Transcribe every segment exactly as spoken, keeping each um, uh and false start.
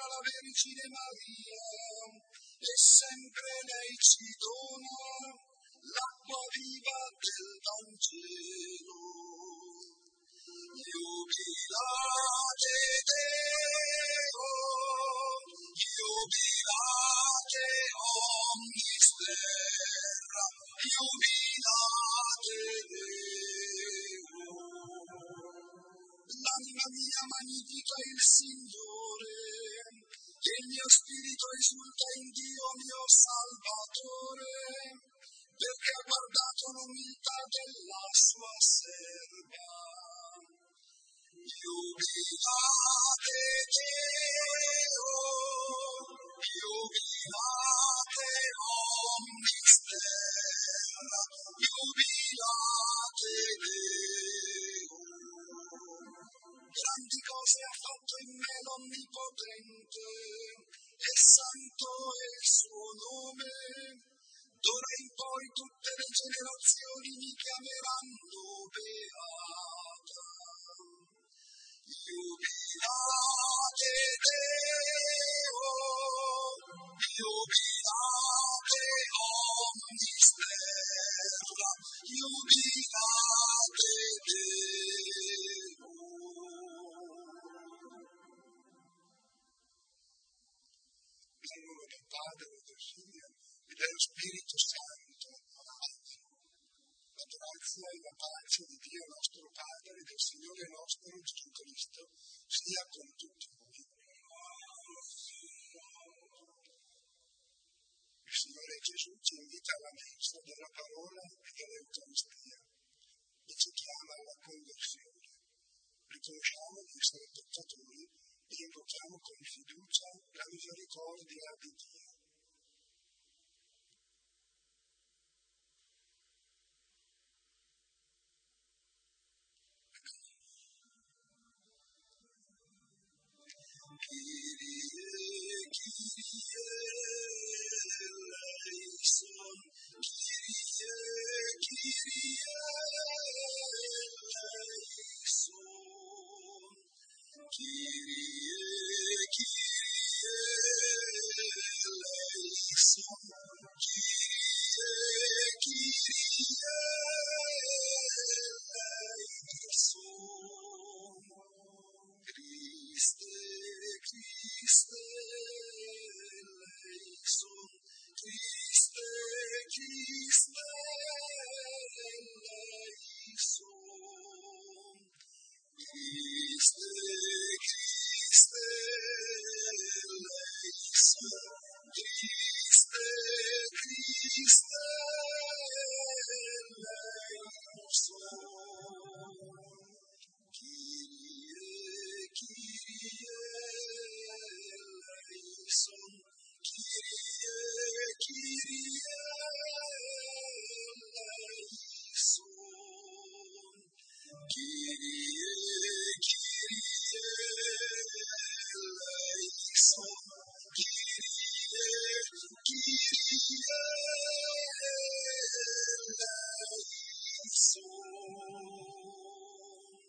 la Vergine Maria, e sempre lei ci dona l'acqua viva del Vangelo. Jubilate Deo, jubilate omnis terra, jubilate Deo. L'anima mia magnifica il Signore, e il mio spirito esulta in Dio mio Salvatore, perché ha guardato l'umiltà della sua serva. Jubilate Deo, jubilate omnis terra, jubilate Deo. Grandi cose ha fatto in me l'Onnipotente, e santo è il suo nome. D'ora in poi tutte le generazioni mi chiameranno beata. Jubilate Deo, jubilate omnis terra, jubilate Deo. Nel nome del Padre, del Figlio e dello Spirito Santo. La grazia e la pace di Dio nostro Padre e del Signore nostro Gesù Cristo sia con tutti voi. Il Signore Gesù ci invita alla mensa della parola e dell'Eucaristia e ci chiama alla conversione. Riconosciamo di essere peccatori e invochiamo con fiducia la misericordia di Dio. Kyrie, Kyrie, eleison, Kyrie, Kyrie, eleison, Kyrie, Kyrie, eleison, Kyrie, Kyrie, eleison, Christe, Christe, eleison, Christe, Christe, eleison, Christe, Christe, eleison, Christe, Christe, eleison, Kyrie, Kyrie, eleison, Kyrie, Kyrie, eleison, Kyrie, Kyrie, eleison, Kyrie, Kyrie, eleison.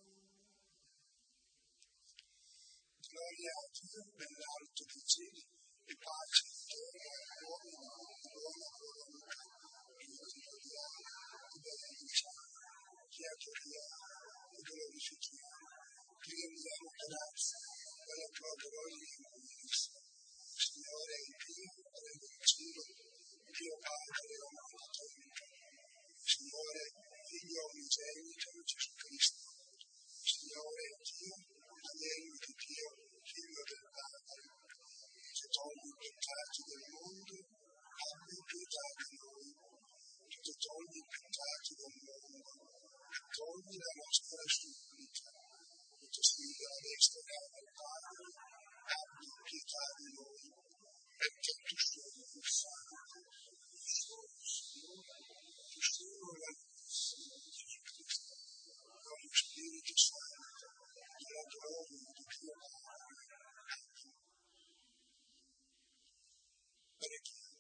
Gloria a Dio nell'alto dei cieli e pace in terra all'uomo buona volontà. Ti adoriamo, ti benediciamo, ti adoriamo, ti glorifichiamo, ti rendiamo grazie per la tua gloria immensa. Signore Dio, Re del cielo, Dio Padre onnipotente, Signore Figlio unigenito Gesù Cristo, Signore Dio, Agnello di Dio, Figlio del Padre, che togli i peccati del mondo, abbi pietà di noi, che togli i peccati del mondo, accogli la nostra supplica, che ti sfida a destra del Padre, abbi pietà di noi, perché tu sei il Santo, tu sei il Signore, tu sei la Vergine Gesù Cristo, con lo Spirito Santo, la gloria di Dio Padre. Preghiamo.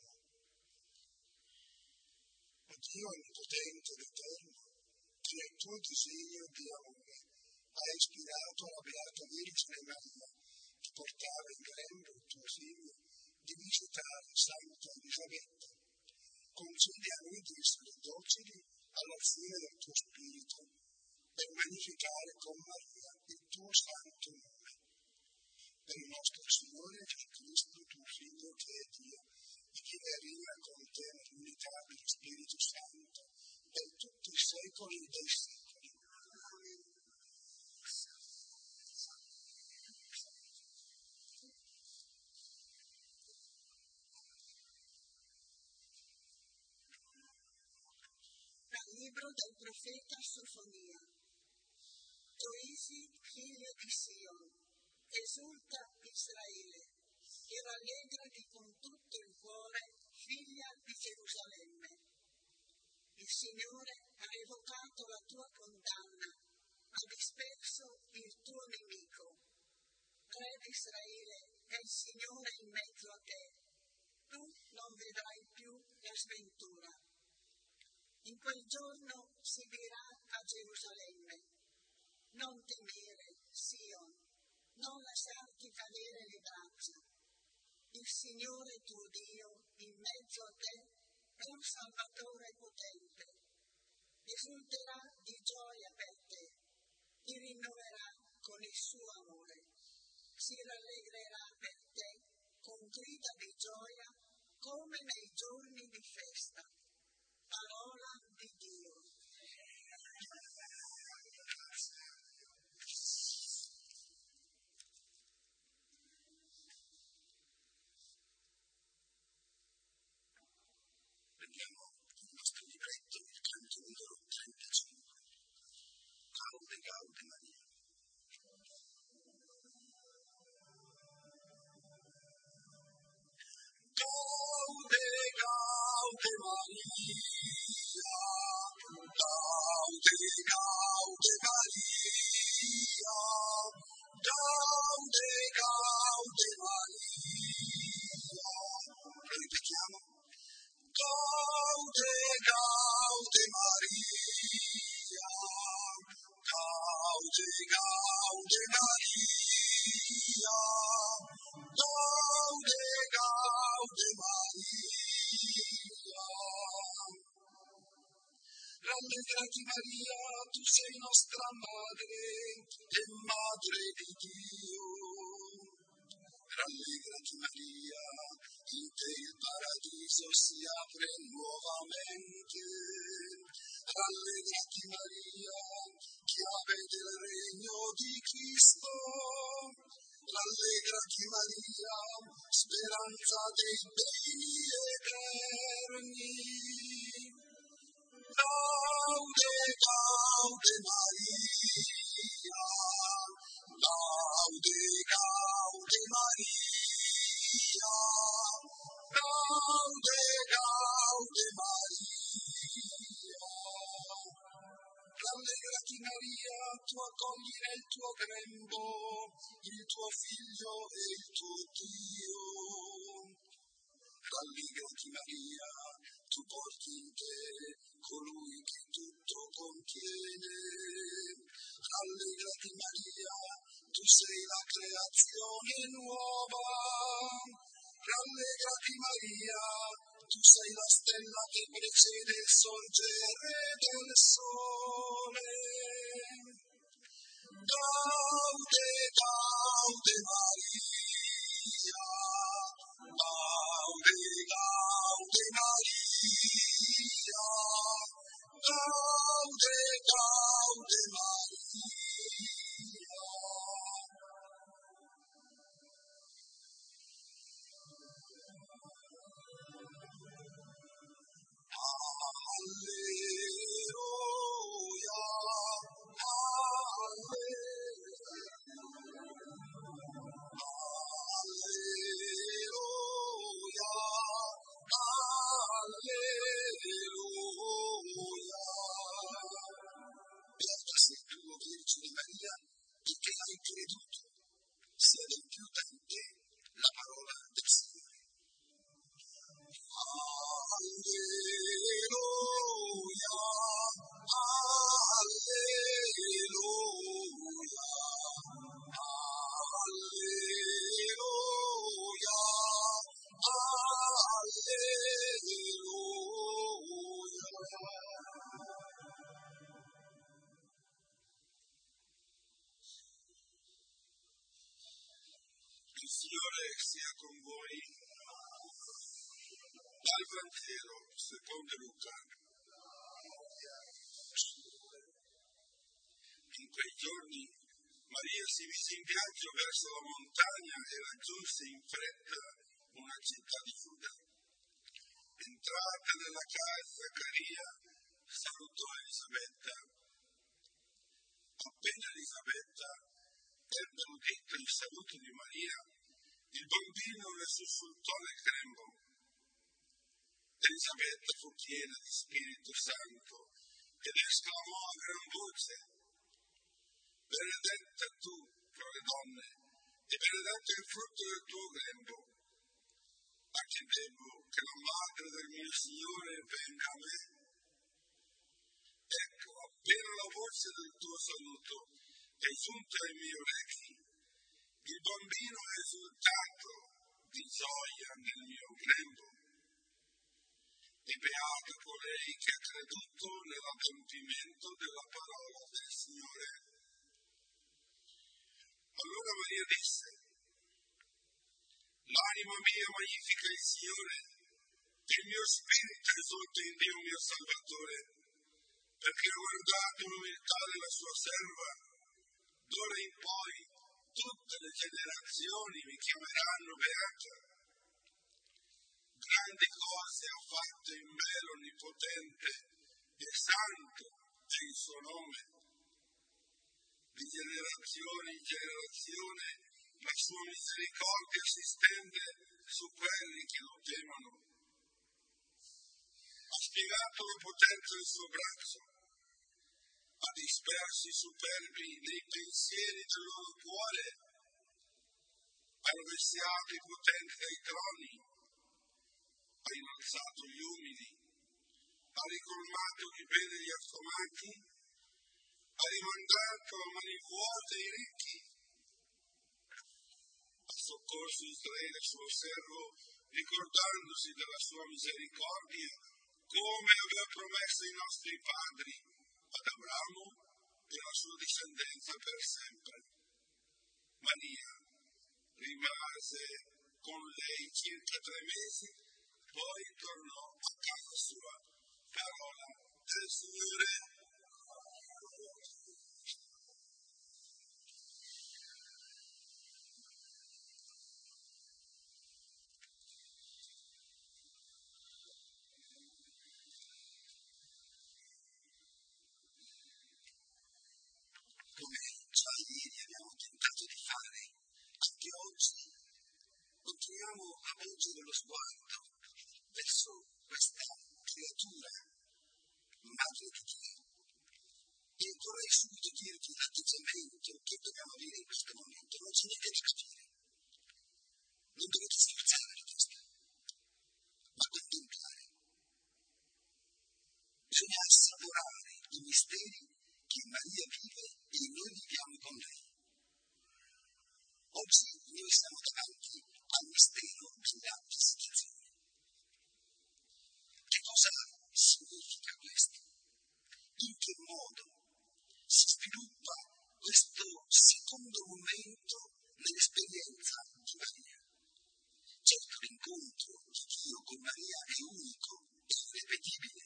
O Dio onnipotente ed eterno, che nel tuo disegno di amore hai ispirato alla Beata Vergine Maria, che portare in grembo il tuo figlio di visitare Santa Elisabetta. Concedi a noi di essere docili all'azione del tuo Spirito per magnificare con Maria il tuo santo nome. Per il nostro Signore Gesù Cristo, tuo Figlio, che è Dio, e che regna con te nell'unità dello Spirito Santo per tutti i secoli dei secoli. Amen. Dal libro del profeta Sofonia. Toisi, figlio di Sion, esulta Israele, e rallegrati con tutto il cuore, figlia di Gerusalemme. Il Signore ha revocato la tua condanna, ha disperso il tuo nemico. Re di Israele, è il Signore in mezzo a te. Tu non vedrai più la sventura. In quel giorno si dirà a Gerusalemme: non temere, Sion, non lasciarti cadere le braccia. Il Signore tuo Dio in mezzo a te è un Salvatore potente. Esulterà di gioia per te, ti rinnoverà con il suo amore. Si rallegrerà per te con grida di gioia come nei giorni di festa. Parola di Dio. Prendiamo il nostro libretto, il canto numero trentacinque. Gaude, Gaude Maria. Gaude, Gaude Maria. Gaude, Gaude Maria. Gaude, Gaude Maria. Ripetiamo. Gaude, Gaude Maria. Gaude, Gaude Maria. Gaude, Gaude Maria. Rallegrati Maria, tu sei nostra madre e madre di Dio. Rallegrati Maria, in te il paradiso si apre nuovamente. Rallegrati Maria, chiave del regno di Cristo. Rallegrati Maria, speranza dei beni eterni. Gaude, Gaude Maria. Gaude, Gaude Maria. Gaude, Gaude Maria. Rallegrati Maria, tu accogli nel tuo grembo il tuo figlio e il tuo Dio. Rallegrati Maria, tu porti in te colui che tutto contiene. Rallegrati Maria, tu sei la creazione nuova. Rallegrati Maria, tu sei la stella che precede il sorgere del sole. Gaude, Gaude Maria. Gaude, Gaude Maria. Gaude, Gaude Maria. Alleluia, alleluia. Signore sia con voi. Dal Vangelo secondo Luca. In quei giorni Maria si mise in viaggio verso la montagna e raggiunse in fretta una città di Giuda. Entrata nella casa, Zaccaria salutò Elisabetta. Appena Elisabetta ebbe udito il saluto di Maria, il bambino le sussultò nel grembo. Elisabetta fu piena di Spirito Santo ed esclamò a gran voce: benedetta tu fra le donne e benedetto il frutto del tuo grembo. A chi devo che la madre del mio Signore venga a me? Ecco, appena la voce del tuo saluto è giunta ai miei orecchi, il bambino è esultato di gioia nel mio grembo. E beata colei che ha creduto nell'adempimento della parola del Signore. Allora Maria disse: l'anima mia magnifica il Signore, e il mio spirito esulta in Dio mio Salvatore, perché ha guardato l'umiltà della sua serva. D'ora in poi tutte le generazioni mi chiameranno beata. Grandi cose ha fatto in me l'Onnipotente, e santo è il suo nome. Di generazione in generazione la sua misericordia si stende su quelli che lo temono. Ha spiegato la potenza del suo braccio, ha disperso i superbi nei pensieri del loro cuore, ha rovesciato i potenti dai troni, ha innalzato gli umili, ha ricolmato i beni degli affamati, ha rimandato a mani vuote i ricchi, ha soccorso Israele suo servo, ricordandosi della sua misericordia, come aveva promesso ai nostri padri, ad Abramo e alla sua discendenza per sempre. Maria rimase con lei circa tre mesi, poi tornò a casa sua. Parola del Signore. Come già ieri abbiamo tentato di fare, anche oggi continuiamo a volgere lo sguardo verso questa creatura, madre di Dio. E vorrei subito dirti l'atteggiamento che dobbiamo avere in questo momento. Non c'è niente da capire. Non dovete sforzare la testa, ma contemplare. Bisogna assaporare i misteri che Maria vive e noi viviamo con lei. Oggi noi siamo davanti al mistero della visitazione. Che cosa significa questo? In che modo si sviluppa questo secondo momento nell'esperienza di Maria? Certo, l'incontro di Dio con Maria è unico e irripetibile.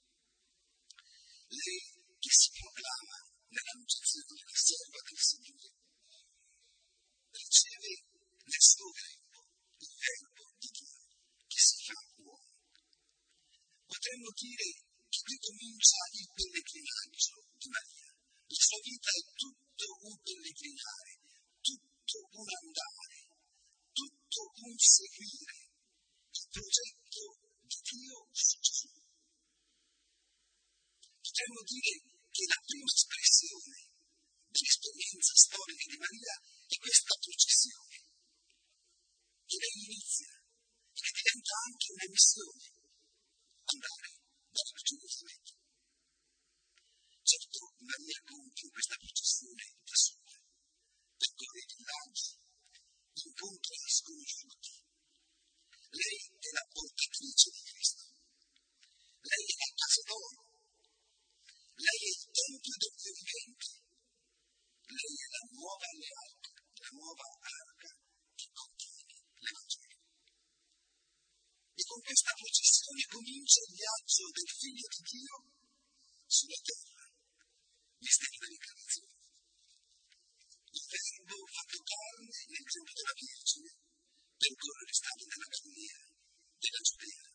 Lei che si proclama nell'annunciazione della serva del Signore riceve nel suo grembo il verbo di Dio che si fa uomo. Potremmo dire che qui comincia il pellegrinaggio di Maria. La sua vita è tutto un pellegrinare, tutto un andare, tutto un seguire il progetto di Dio su Gesù. Potremmo dire che la prima espressione dell'esperienza storica di Maria è questa processione, che lei inizia e che diventa anche una missione, andare verso Gerusalemme. Certo, Maria compie questa processione da sola, percorre i villaggi, incontra gli sconosciuti. Lei è la portatrice di Cristo, lei è la casa d'oro, lei è il tempio del Dio vivente, lei è la nuova alleata, la nuova arca che contiene riposo del Figlio di Dio sulla terra. Mistero dell'incarnazione. Il Verbo fatto carne nel giorno della Vergine, percorre le strade della Galilea, della Giudea.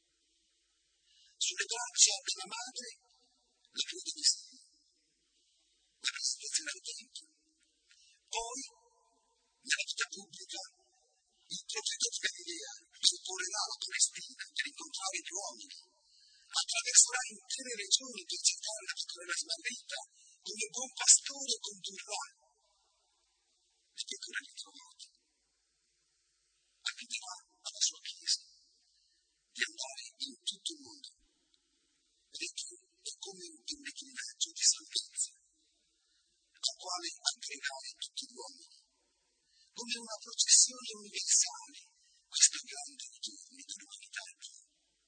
Sulle braccia della madre la crede di Sirio, la presentazione al Tempio. Poi, nella vita pubblica, il profeta di Galilea percorrerà la Palestina per incontrare gli uomini, attraverserà intere regioni per cercare la piccola smarrita, come buon pastore condurrà le pecore ritrovate. Abiterà alla sua Chiesa di andare in tutto il mondo. Perché è come un pellegrinaggio di salvezza, al quale aggregare tutti gli uomini, come una processione universale, questo grande ritorno dell'umanità a Dio.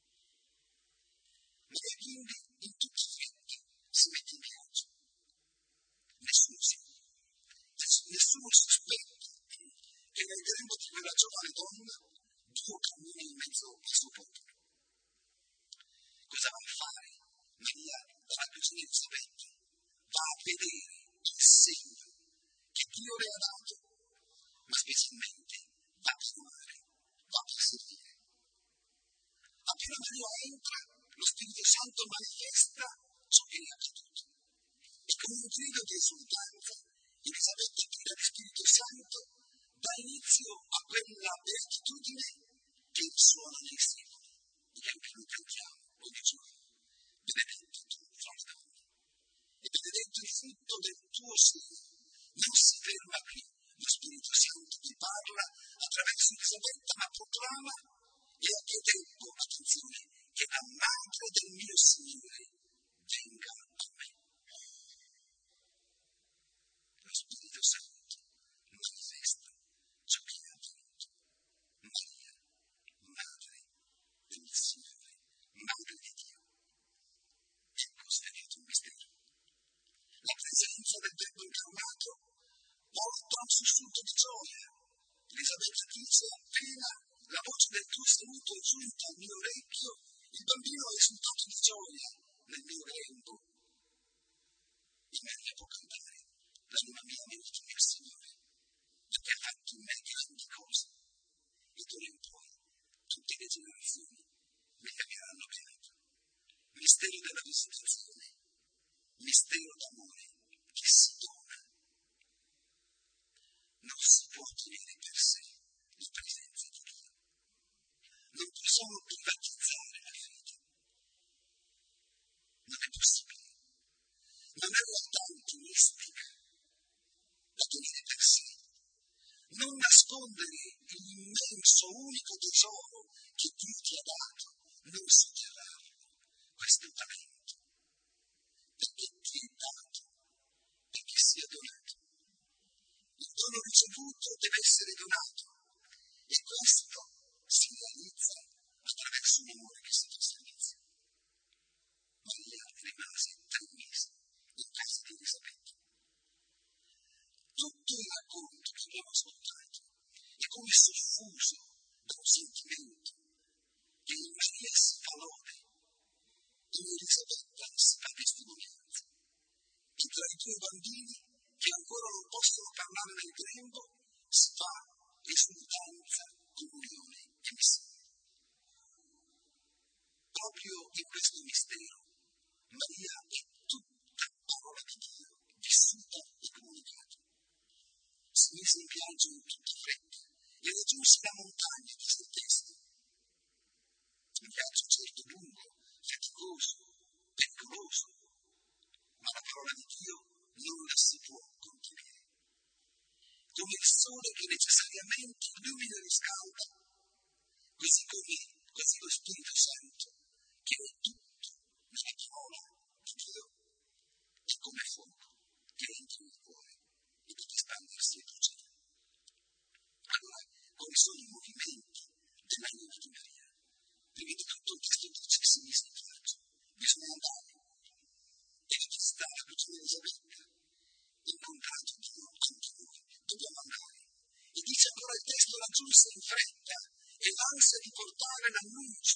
Maria quindi in tutti i freddi si mette in viaggio. Nessuno si nessuno sospetta che nel grembo di quella giovane donna Dio cammina in mezzo al suo popolo. Cosa va a fare Maria dalla cugina Elisabetta? Va a vedere il segno che Dio le ha dato, ma specialmente va a chiamare, va a servire. Appena Maria entra, lo Spirito Santo manifesta ciò che è accaduto. E con un grido di esultanza, Elisabetta, piena di Spirito Santo, dà inizio a quella beatitudine che risuona nei secoli e che anche noi cantiamo ogni giorno. Benedetto tu fra le donne, e benedetto il frutto del tuo seno. Non si ferma qui, lo Spirito Santo ti parla attraverso Elisabetta, ma proclama: e a che tempo, attenzione, che la madre del mio Signore venga a me. Lo Spirito Santo manifesta ciò che è avvenuto. Maria, madre del Signore, madre di Dio. Ecco svelato un mistero. La presenza del Verbo incarnato porta un sussulto di gioia. Elisabetta dice: appena la voce del tuo saluto è giunta al mio orecchio, il bambino ha esultato di gioia nel mio grembo. E Maria può cantare: l'anima mia benedica il Signore, perché ha fatto in me grandi cose. E d'ora in poi tutte le generazioni mi chiameranno beato. Mistero della visitazione, mistero d'amore che si dona. Non si può ottenere per sé la presenza di Dio. Non possiamo privatizzare la fede. Non è possibile. Non è realtà intimistica da tenere per sé. Non nascondere l'immenso unico tesoro che Dio ti ha dato, non sotterrarlo, questo talento, perché ti è dato, perché sia donato. Il dono ricevuto deve essere donato, e questo si realizza attraverso un amore che si fa servizio. Maria rimase tre mesi in casa di Elisabetta. Tutto il racconto che abbiamo ascoltato è come soffuso da un sentimento che in Maria si fa lode, in Elisabetta si fa testimonianza, e tra i due bambini che ancora non possono parlare nel grembo si fa esultanza, comunione e missione. Proprio in questo mistero Maria è tutta parola di Dio, vissuta e comunicata. Si mise in viaggio in tutta fretta e raggiunse la montagna di se stesso. Un viaggio certo lungo, faticoso, pericoloso, ma la parola di Dio non la si può contenere. Come il sole che necessariamente illumina e riscalda, così come così lo Spirito Santo, che è tutto nella parola di Dio, è come fuoco che entra nel cuore e deve espandersi e bruciare. Allora, quali sono i movimenti dell'anima di Maria? Prima di tutto il testo dice: si mise in viaggio, bisogna andare. Deve visitare la cugina Elisabetta, incontrato Dio anche noi, dobbiamo andare. E dice ancora il testo: raggiunse in fretta, e l'ansia di portare l'annuncio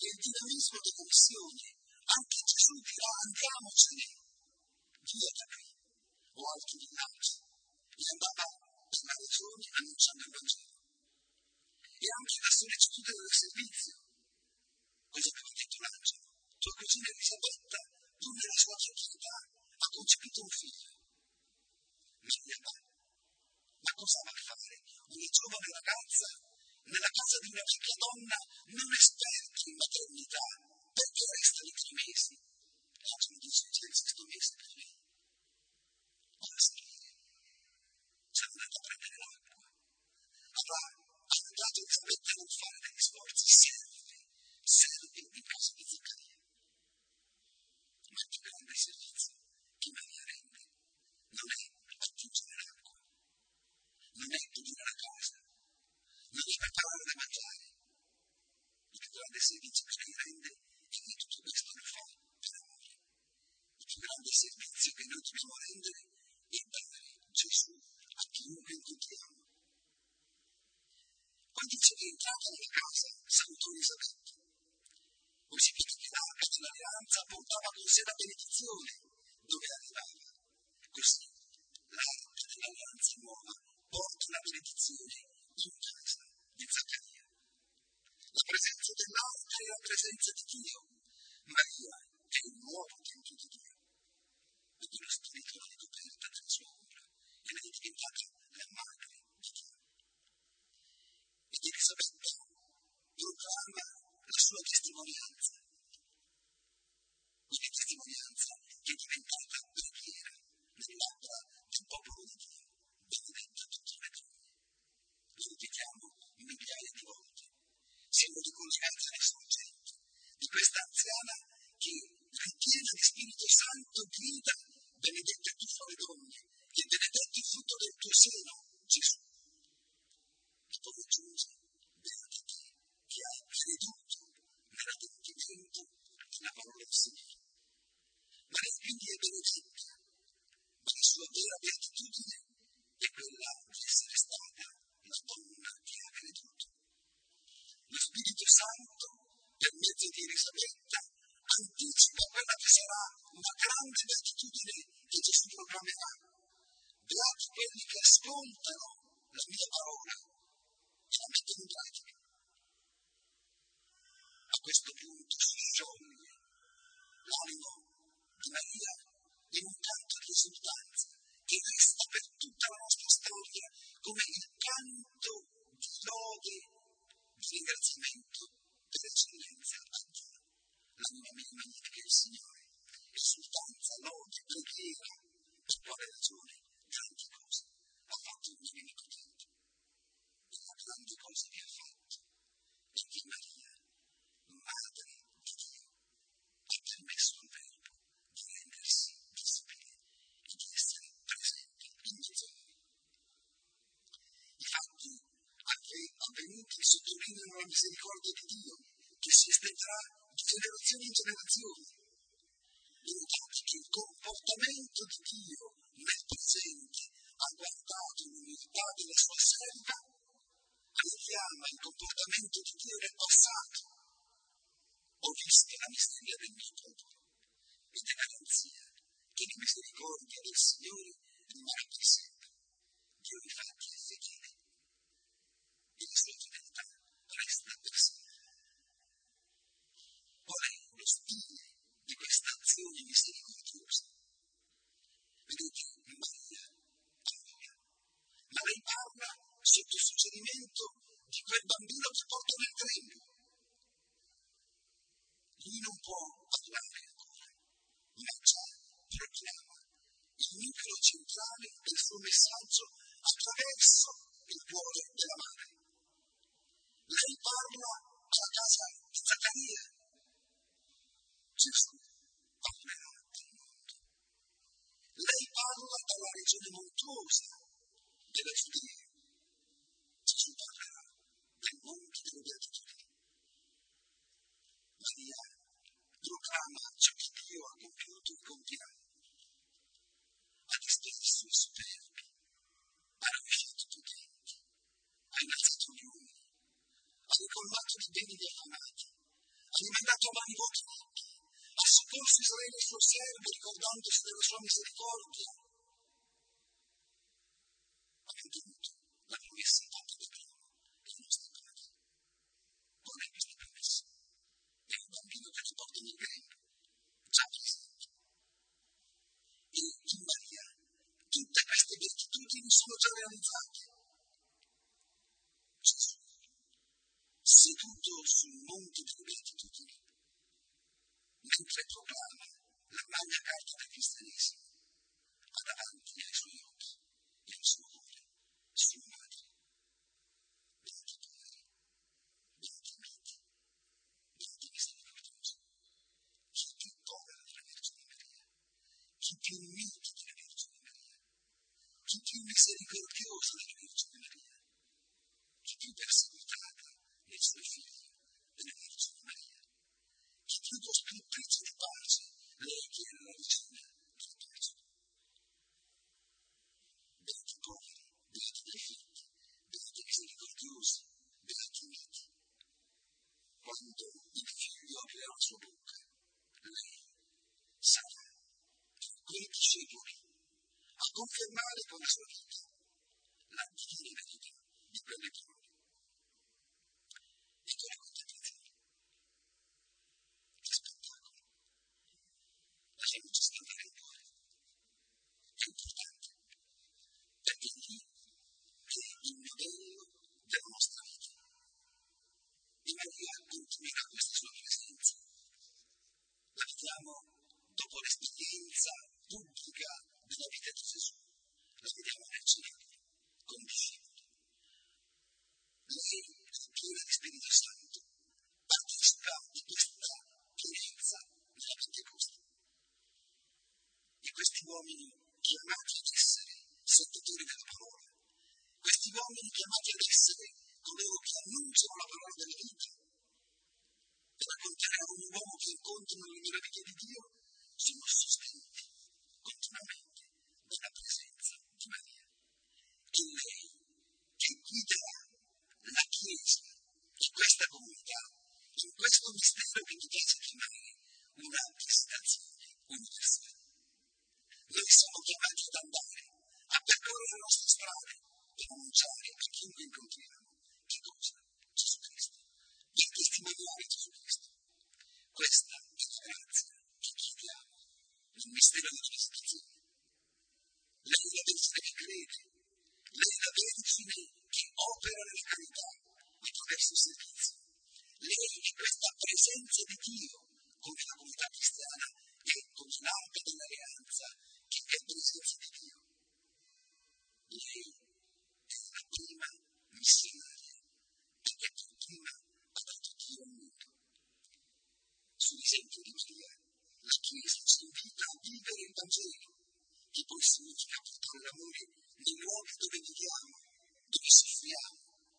e il dinamismo delle missioni. Anche Gesù dirà andiamocene via da qui o altri villaggi, e andava per la regione annunciando il Vangelo. E anche la sollecitudine del servizio. Cosa aveva detto l'angelo? Tua cugina Elisabetta, pur nella sua fragilità, ha concepito un figlio. Maria va. Ma cosa va a fare una giovane ragazza nella casa di una vecchia donna non esperta in maternità? Perché resta lì tre mesi? L'angelo dice, c'è il sesto mese per lei. Ora servire. C'è andata a prendere l'acqua. Avrà aiutato Elisabetta a non fare degli sforzi. Serve, serve in casa di Zaccaria. Ma il più grande servizio che Maria rende non è attingere l'acqua, non è pulire la casa, non è preparare da mangiare. Il più grande servizio che lei rende è che tutto questo lo fa per amore. Il più grande servizio che noi dobbiamo rendere è dare Gesù a chiunque incontriamo. Poi dice che è entrata nella casa, salutò Elisabetta. Poi si vede che l'arca dell'alleanza portava con sé la benedizione dove arrivava. Così l'arca dell'alleanza nuova porta la benedizione in casa di Zaccaria. La presenza dell'arca è la presenza di Dio. Maria è il nuovo tempio di Dio. E quello spirito l'ha ricoperta della sua ombra e lei è diventata la madre di Dio. Ed Elisabetta proclama la sua testimonianza. Quella testimonianza che è diventata preghiera nelle labbra del popolo di Dio. Benedetta tutte le donne. Lo ripetiamo migliaia di volte. Siamo ricollegati alle sorgenti di questa anziana che, ripiena di Spirito Santo, grida: benedetta tu fra le donne e benedetto il frutto del tuo seno, Gesù. E poi aggiunge: beata te che hai creduto nell'adempimento della parola del Signore. Ma lei quindi è benedetta, ma la sua vera beatitudine è quella di essere stata la donna che ha creduto. Lo Spirito Santo, per mezzo di Elisabetta, anticipa quella che sarà una grande beatitudine che Gesù proclamerà. Beati quelli che ascoltano la mia parola e la mettono in pratica. A questo punto si scioglie l'animo di Maria in un canto di esultanza che resta per tutta la nostra storia come il canto di lode, di ringraziamento per eccellenza a Dio. L'anima mia magnifica il Signore, esultanza, lode, preghiera. Per quale ragione? Grandi cose ha fatto il mio nemico tempo. E la grande cosa che ha fatto è che Maria, madre di Dio, ha permesso al Verbo di rendersi visibile e di essere presente in mezzo a noi. I fatti avvenuti sottolineano la misericordia di Dio che si estenderà di generazione in generazione. Notate che il comportamento di Dio nel presente ha guardato l'umiltà della sua serva e richiama il comportamento di Dio nel passato. Ho visto la miseria del mio popolo ed è garanzia che la misericordia del Signore rimarrà per sempre. Dio infatti è fedele e la sua fedeltà resta per sempre. Qual è lo stile di questa azione misericordiosa? Vedete, Maria parla, ma lei parla sotto il suggerimento di quel bambino che porta nel grembo. Lui non può parlare ancora, ma già proclama il nucleo centrale del suo messaggio attraverso il cuore della madre. Lei parla alla casa di Zaccaria. Gesù parlerà del mondo. Lei parla dalla regione montuosa della Giudea. Gesù parlerà del mondo delle beatitudini. Maria proclama ciò che Dio ha compiuto e compirà. Ha disperso i superbi, ha rovesciato i potenti, ha innalzato gli umili, ha ricolmato di beni gli affamati, ha verso Israele il suo servo, ricordandosi della sua misericordia, ha mantenuto la promessa fatta da Dio ai nostri padri. Qual è questa promessa? È un bambino che ci porta nel grembo, già presente. E in Maria tutte queste beatitudini sono già realizzate. Gesù, seduto sul monte delle beatitudini, mentre proclama la magna carta del cristianesimo, ha davanti ai suoi occhi e al suo cuore sua madre. Beati poveri, beati miti, beati misericordiosi. Chi più povero della Vergine Maria, chi più mito della Vergine Maria, chi più misericordioso della Vergine Maria, chi più perseguitata nel suo figlio della Vergine Maria, chi più costruttrice di pace, lei che è la regina della pace. Beati poveri, beati afflitti, beati misericordiosi, beati miti. Quando il figlio aprirà la sua bocca, lei sarà con i discepoli a confermare con la sua vita la divina verità di quelle parole. Ecco la contemplazione. Che spettacolo. Lasciamoci scaldare il cuore. È importante, perché lì è il modello della nostra vita. E Maria continuerà questa sua presenza. La vediamo dopo l'esperienza pubblica della vita di Gesù. La vediamo nel cenacolo, con i discepoli. Lei è piena di Spirito Santo, partecipa di questa pienezza nella Pentecoste. E questi uomini chiamati ad essere servitori della parola, questi uomini chiamati ad essere coloro che annunciano la parola della vita, per raccontare a un uomo che incontrano le meraviglie di Dio, sono sostenuti continuamente dalla presenza di Maria. E lei che guiderà la Chiesa e questa comunità in questo mistero che mi piace chiamare una visitazione universale. Noi siamo chiamati ad andare a percorrere le nostre strade per annunciare a chiunque incontriamo che cosa? Gesù Cristo. Per testimoniare Gesù Cristo. Questa è la grazia che chiediamo nel mistero della visitazione. Lei è la Vergine che crede, lei è la Vergine che opera nella carità attraverso il servizio. Lei è questa presenza di Dio come la comunità cristiana e come l'ampa dell'alleanza che è presenza di Dio. Lei è la prima missionaria perché per prima ha dato Dio al mondo. Sull'esempio di Maria, la Chiesa ci invita a vivere il Vangelo, che poi significa portare l'amore nei luoghi dove viviamo, dove soffriamo.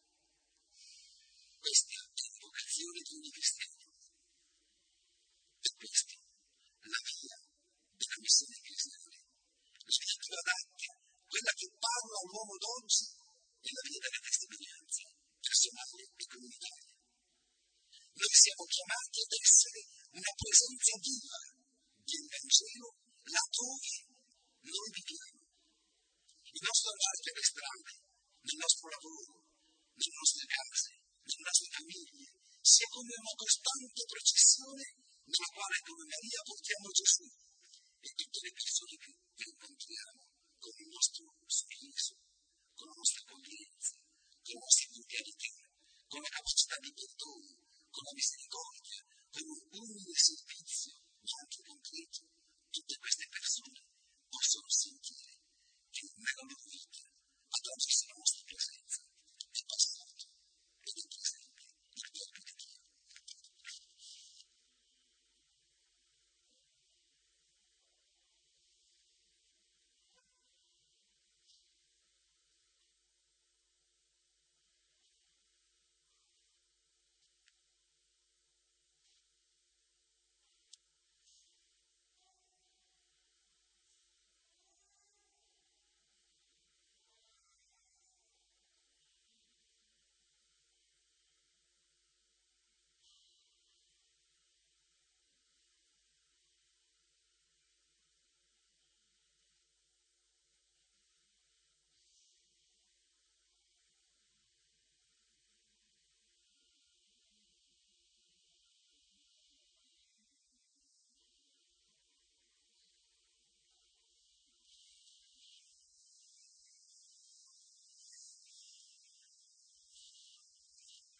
Questa è la vocazione di ogni cristiano. Per questo, la via della missione ecclesiale, la via più adatta, quella che parla all'uomo d'oggi, è la via della testimonianza personale e comunitaria. Noi siamo chiamati ad essere una presenza viva del Vangelo laddove noi viviamo. Il nostro andare per le strade, nel nostro lavoro, nelle nostre case, nelle nostre famiglie, sia come una costante processione nella quale come Maria portiamo Gesù e tutte le persone che, che incontriamo con il nostro sorriso, con la nostra accoglienza, con la nostra cordialità, con la capacità di perdono, con la misericordia, con un umile servizio, ma anche concreto. Tutte queste persone possono sentire che nella loro vita, attraverso la nostra presenza, è passato ed è presente il Verbo di Dio.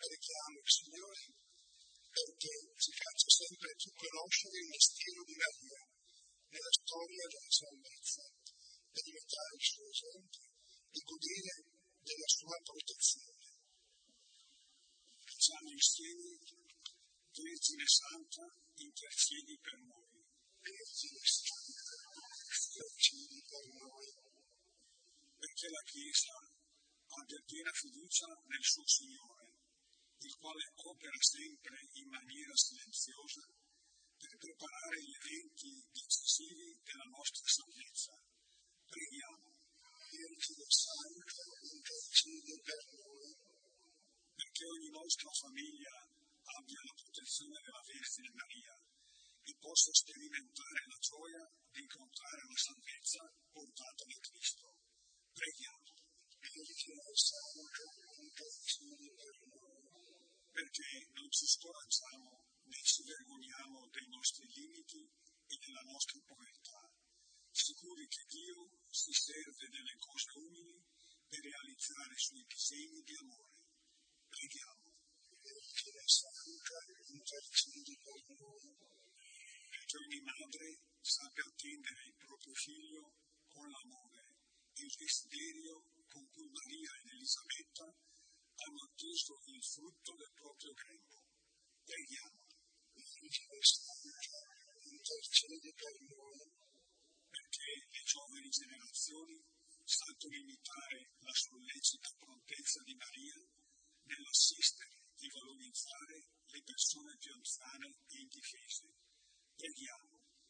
Preghiamo il Signore perché ci faccia sempre più conoscere il mistero di Maria nella storia della salvezza, per imitare il suo esempio e godere della sua protezione. Facciamo insieme: Vergine Santa, intercedi per noi. Vergine Santa, intercedi per noi. Perché la Chiesa abbia piena fiducia nel suo Signore, il quale opera sempre in maniera silenziosa per preparare gli eventi decisivi della nostra salvezza. Preghiamo. Vergine Santa, intercedi per noi. Perché ogni nostra famiglia abbia la protezione della Vergine Maria e possa sperimentare la gioia di incontrare la salvezza portata da Cristo. Preghiamo. Vergine Santa, intercedi per noi. Perché non ci scoraggiamo né ci vergogniamo dei nostri limiti e della nostra povertà, sicuri che Dio si serve delle cose umili per realizzare i suoi disegni di amore. Preghiamo. Vergine Santa, intercedi per noi. Perché ogni madre sappia attendere il proprio figlio con l'amore e il desiderio con cui Maria ed Elisabetta hanno atteso il frutto del proprio grembo. Preghiamo. Vergine Santa, intercedi per noi. Perché le giovani generazioni sappiano imitare la sollecita prontezza di Maria nell'assistere e valorizzare le persone più anziane e indifese. Preghiamo.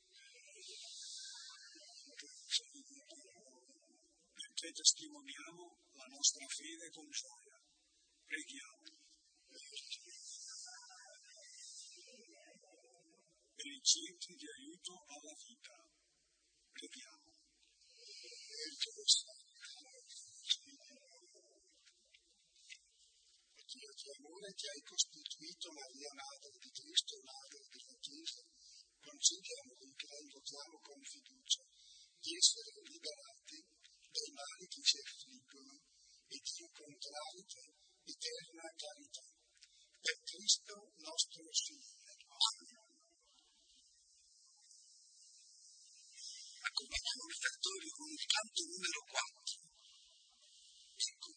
Perché testimoniamo la nostra fede con gioia. Preghiamo. Per i centri di aiuto alla vita. Preghiamo. Dio di amore, che hai costituito Maria Madre di Cristo e Madre della Chiesa, concediamo che la invochiamo con fiducia di essere liberati dai mali che ci affliggono e di incontrare eterna carità. Per Cristo nostro Signore. Accompagniamo il refettorio con il canto numero quattro. Eccomi.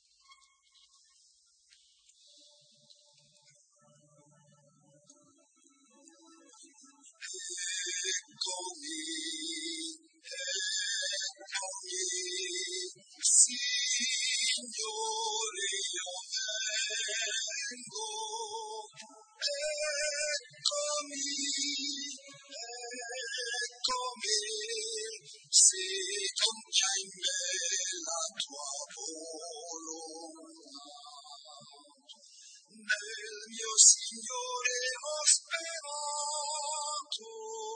Eccomi, eccomi, Signore, io vengo. Eccomi, eccomi, si compia in me la tua volontà. Nel mio Signore ho sperato,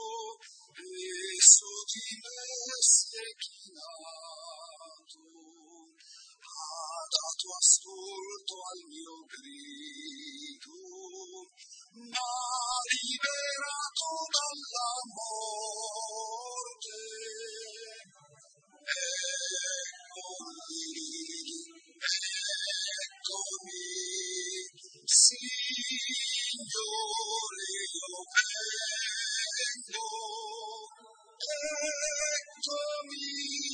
esso di me si è chinato, ha dato ascolto al mio grido, m'ha liberato dalla morte. Eccomi, eccomi, Signore, io vengo. Eccomi,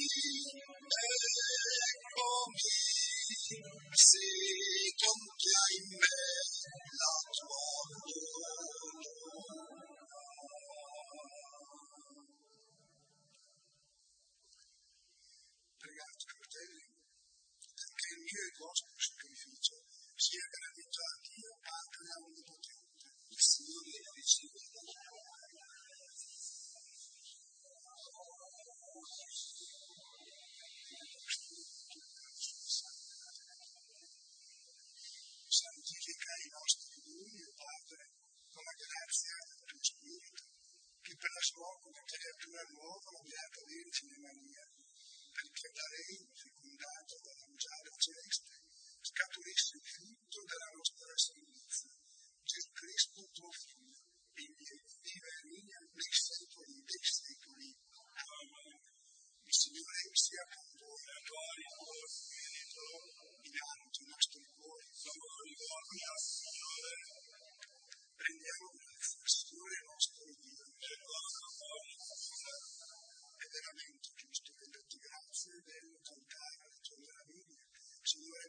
eccomi, si compia in me la tua volontà. Pregate, fratelli, perché il mio e il vostro sacrificio sia gradito a Dio Padre Onnipotente. Il Signore riceve da santifica i nostri doni, Padre, con la grazia del tuo Spirito, che per la sua creatura nuova, la Beata Vergine Maria, perché da lei, fecondata dalla mangiare celeste, scaturisse il frutto della nostra salvezza, Gesù Cristo tuo Figlio, egli vive e regna nei secoli dei secoli. Amen. Il Signore sia con voi. Inanti i nostri cuori.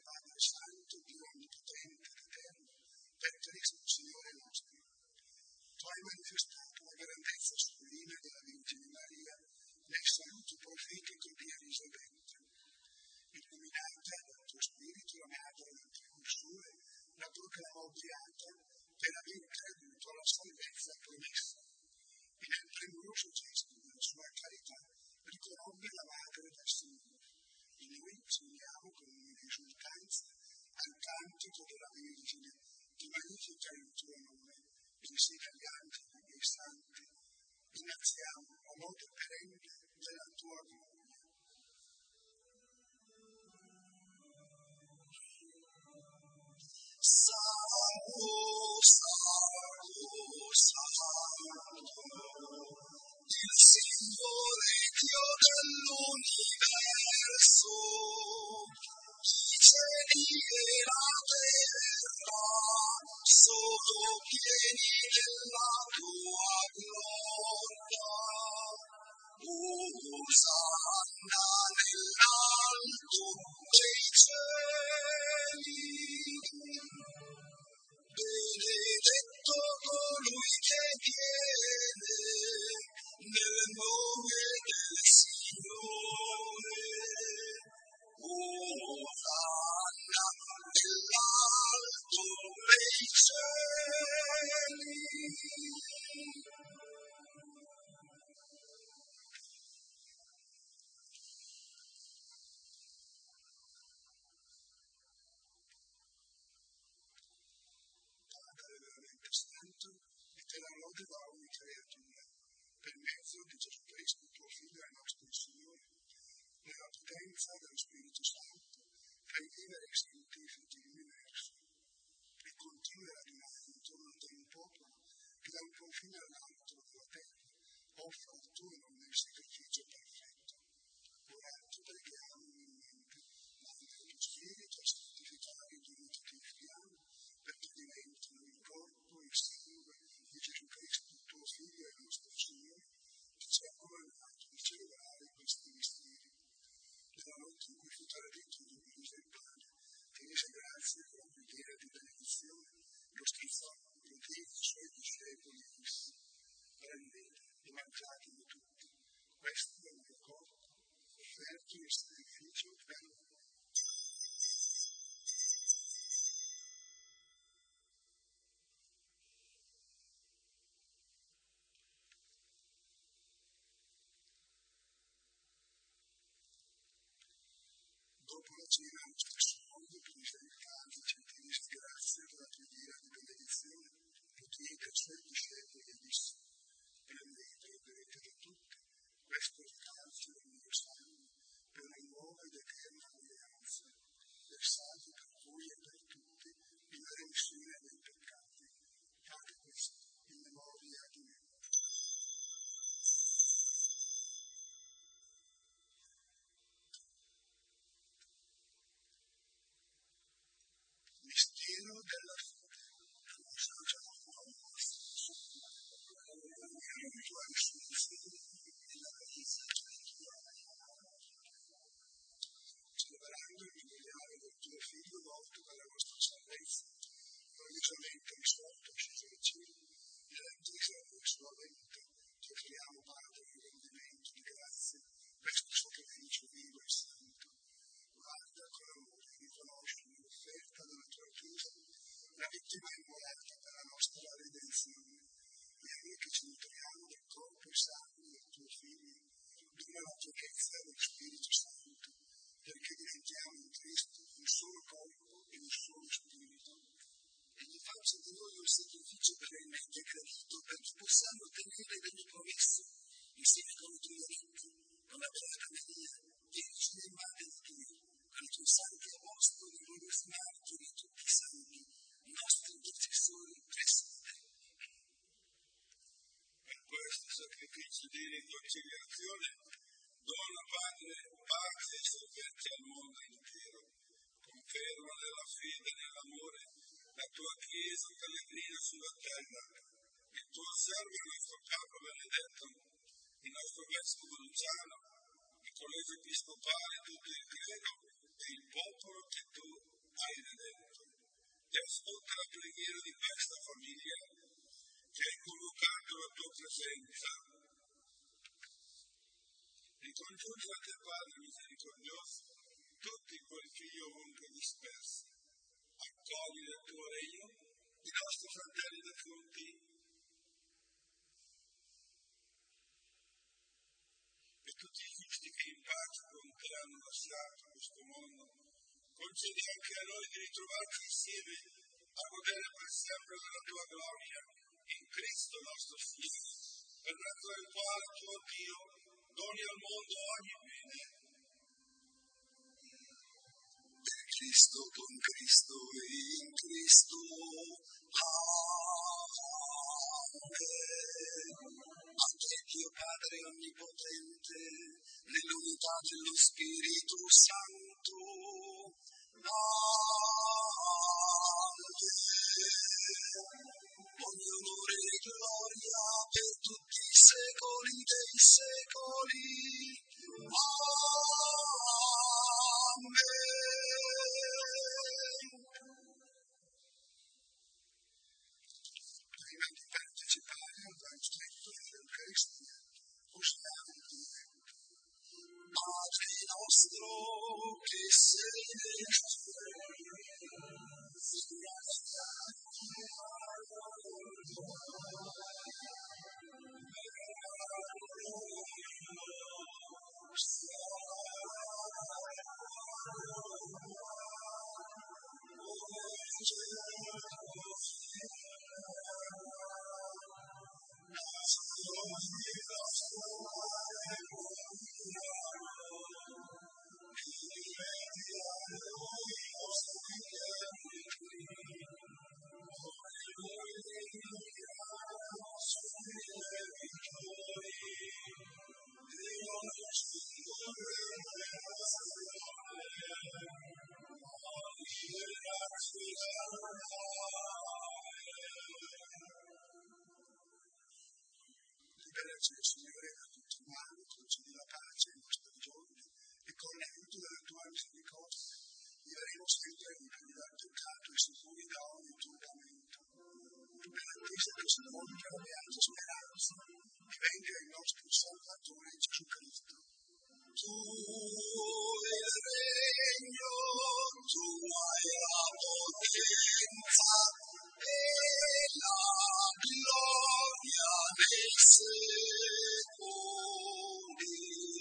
Padre Santo, Dio Onnipotente ed Eterno, per Cristo Signore nostro. Tu hai manifestato la grandezza sublime della Vergine Maria nel saluto profetico di Elisabetta. Illuminata dal tuo spirito, la madre del precursore la proclamò beata per aver creduto alla salvezza promessa. E nel premuroso gesto della sua carità riconobbe la madre del Signore. E noi ci uniamo con esultanza al cantico della Vergine che magnifica il tuo nome, insieme agli angeli e ai santi, innalziamo la lode perenne della tua gloria. Salvo, salvo, salvo, il Signore Dio dell'universo, i cieli e la terra sono pieni della tua gloria. Osanna nell'alto dei cieli. Benedetto colui che viene nel nome del Signore. Osanna nell'alto dei cieli. Santo, e te la lode da ogni creatura, per mezzo di Gesù Cristo, tuo Figlio e nostro Signore, nella potenza dello Spirito Santo, fai vivere e santifichi l'universo, e continui a radunare intorno a te un popolo che da un confine all'altro della terra offre al tuo nome il sacrificio perfetto. Ora ti preghiamo umilmente, manda il tuo Spirito a santificare i doni che ti offriamo, perché diventino il corpo e il sangue di Gesù Cristo, tuo Figlio e nostro Signore, che ci ha comandato di celebrare questi misteri. Nella notte in cui fu tradito di Luisa il Padre, ti rese grazie con la preghiera di benedizione, lo strizzò, lo diede ai suoi discepoli e disse: prendete e mangiatene tutti, questo è il mio corpo, offerto in sacrificio per voi. Dopo la cena, allo stesso modo, prese il calice e ti rese grazie per la preghiera di benedizione, lo diede ai suoi discepoli e disse: prendete e bevete tutti, questo è il calice del mio sangue, per una nuova ed eterna alleanza, versato per voi e per tutti in la remissione dei peccati. Fate questo in memoria di me. Mistero della fede. Celebrando il memoriale del tuo Figlio morto per la nostra salvezza, gloriosamente risorto e sceso dai cieli, nell'attesa della sua venuta, ti offriamo, Padre, il rendimento di grazie, questo sacrificio vivo e santo. Guarda con amore e riconosci l'offerta della tua Chiesa, la vittima immolata per la nostra redenzione, e a noi che ci nutriamo del corpo e sangue del tuo Figlio, dona la pienezza dello Spirito Santo, perché diventiamo in Cristo un solo corpo e un solo Spirito. Egli faccia di noi un sacrificio perennemente gradito, perché possiamo ottenere delle promesse, insieme con i tuoi mariti, con la Beata Maria, Vergine e Madre di Dio, con i tuoi santi apostoli, i loro martiri e tutti i santi, i nostri intercessori presso te. Per questo sacrificio di riconciliazione, dona, Padre, pace e salvezza al mondo intero. Conferma nella fede e nell'amore la tua Chiesa pellegrina sulla terra, il tuo servo e il nostro Papa Benedetto, il nostro Vescovo Luciano, il Collegio Episcopale, tutto il clero e il popolo che tu e ascolta la preghiera di questa famiglia che hai convocato alla tua presenza. Ricongiungi a te, Padre misericordioso, tutti quei figli ovunque dispersi. Accogli nel tuo regno i nostri fratelli defunti e tutti i giusti che in pace con te hanno lasciato questo mondo. Concedi anche a noi di ritrovarci insieme a godere per sempre della tua gloria in Cristo nostro Signore, per mezzo del quale tuo Dio doni al mondo ogni bene. Per Cristo, con Cristo e in Cristo. Amen. A te Dio Padre Onnipotente, nell'unità dello Spirito Santo. Ogni onore e gloria per tutti i secoli dei secoli. Amen. Prima di partecipare al Vangelo dell'Eucaristia, usiamo il momento. Padre nostro che sei nei cieli, sia Liberaci, Signore, da tutti i mali, concedi la pace ai nostri giorni e con l'aiuto della tua misericordia vivremo sempre liberi dal peccato e sicuri da ogni turbamento. Per attesa che secondo la beata speranza divenga il nostro Salvatore Gesù Cristo. Tu il regno, tu hai la potenza e la gloria dei secoli.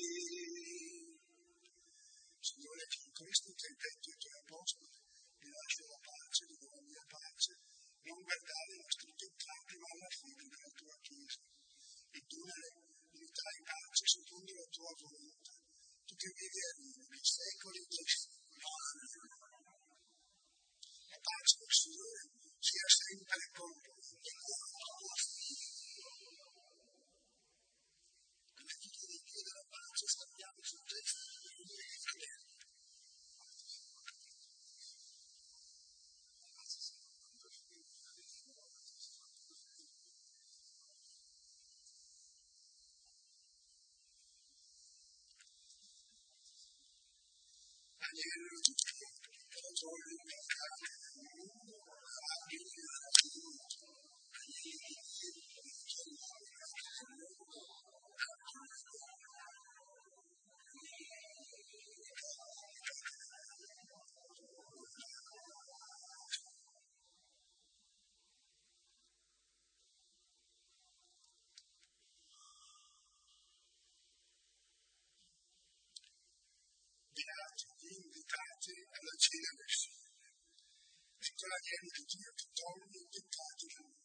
Signore Gesù Cristo, che hai detto ai tuoi apostoli, vi lascio la pace, vi do la mia pace, non guardare i nostri peccati ma alla fede della tua Chiesa. E tu l'unità in pace secondo la tua volontà. Tu che vivi e vivi nei secoli dei secoli. La pace del Signore sia sempre con voi. Come tutti vi chiede la pace, stampiamo sul testo di fratelli. Agnello di Dio, autore del peccato del mondo, abbi aiuto. Beati gli invitati alla cena del Signore. Ecco l'agnello di Dio che toglie i peccati del mondo.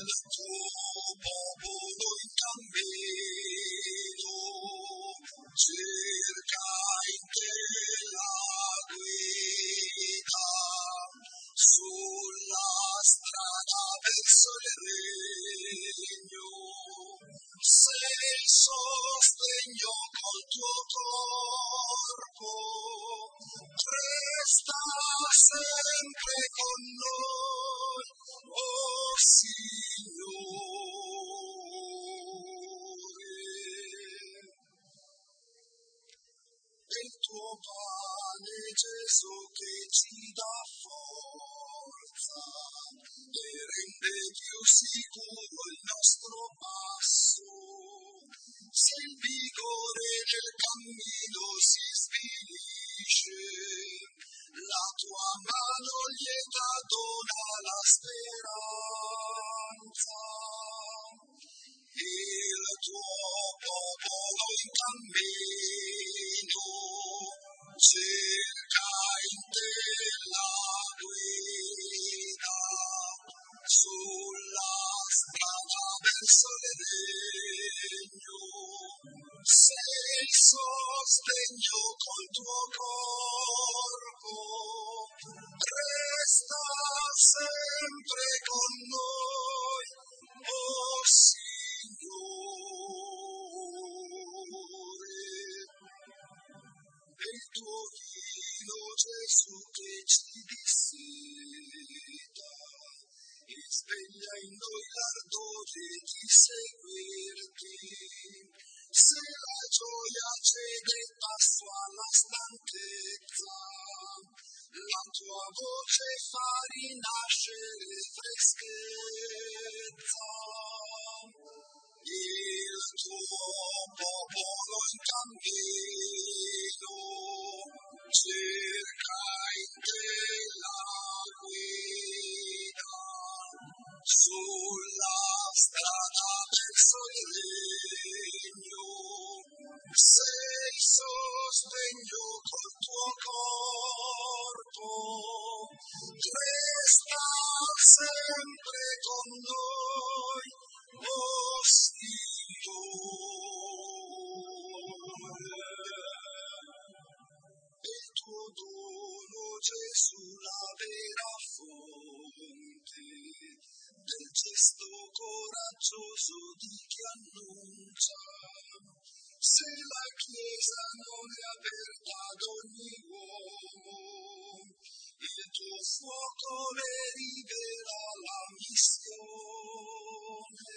tuo popolo in cammino, cerca in te la guida, sulla strada verso il regno, sei il sostegno col tuo corpo, resta sempre con noi, oh Signore. Il tuo pane Gesù che ci dà forza e rende più sicuro il nostro passo. Se il vigore del cammino si svilisce, la tua mano lieta dona la speranza. Il tuo popolo in cammino cerca in te la guida, sulla strada verso il regno, sei il sostegno col tuo corpo, resta sempre con noi, oh Signore. Il tuo vino Gesù che ci disseta e sveglia in noi l'ardore di seguirti. Se la gioia cede passo alla stanchezza, la tua voce fa rinascere freschezza. Il tuo popolo in cammino cerca in te la guida, sulla strada verso il regno, sei il sostegno col tuo corpo, resta sempre con noi, oh Signore. Il tuo dono Gesù la vera fonte del gesto coraggioso di chi annuncia. Se la Chiesa non è aperta ad ogni uomo, il tuo fuoco ne rivela la missione.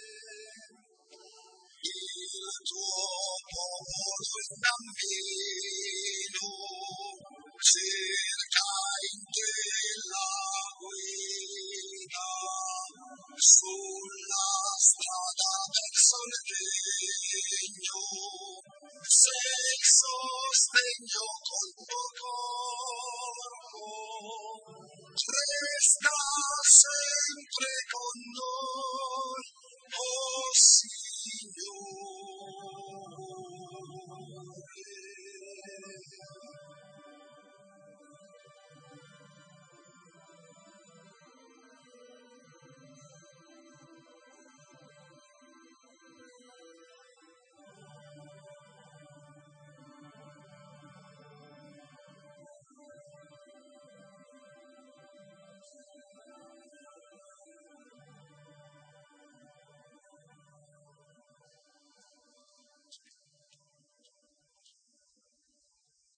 Il tuo popolo in cammino cerca in te la guida, sulla strada verso il regno, sei il sostegno col tuo corpo, resta sempre con noi.